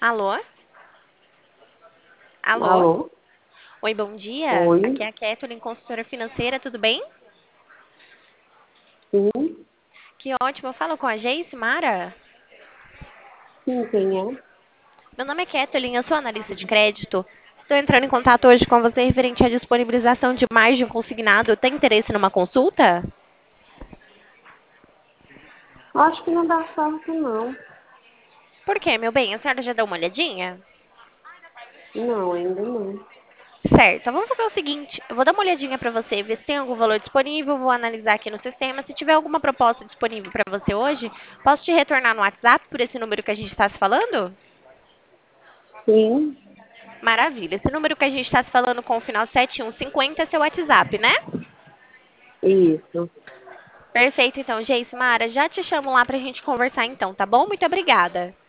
Alô? Alô? Alô? Oi, bom dia. Oi? Aqui é a Kathleen, consultora financeira, tudo bem? Sim? Que ótimo. Eu falo com a Geice, Mara? Sim, quem é? Meu nome é Kathleen, eu sou analista de crédito. Estou entrando em contato hoje com você referente à disponibilização de mais de um consignado. Tem interesse numa consulta? Acho que não dá certo, não. Por quê, meu bem? A senhora já deu uma olhadinha? Não, ainda não. Certo, então vamos fazer o seguinte, eu vou dar uma olhadinha para você, ver se tem algum valor disponível, vou analisar aqui no sistema. Se tiver alguma proposta disponível para você hoje, posso te retornar no WhatsApp por esse número que a gente está se falando? Sim, Maravilha. Esse número que a gente está se falando com o final 7150 é seu WhatsApp, né? isso. Perfeito, então, Geice, Mara, já te chamo lá pra gente conversar então, tá bom? Muito obrigada.